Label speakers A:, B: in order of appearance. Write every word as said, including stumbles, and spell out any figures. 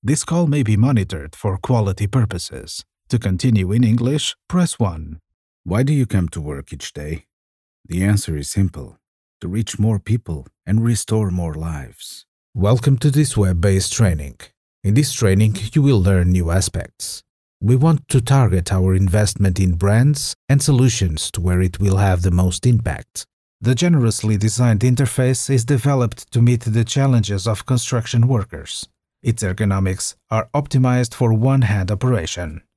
A: This call may be monitored for quality purposes. To continue in English, press one.
B: Why do you come to work each day? The answer is simple: to reach more people and restore more lives.
A: Welcome to this web-based training. In this training, you will learn new aspects. We want to target our investment in brands and solutions to where it will have the most impact. The generously designed interface is developed to meet the challenges of construction workers. Its ergonomics are optimized for one-hand operation.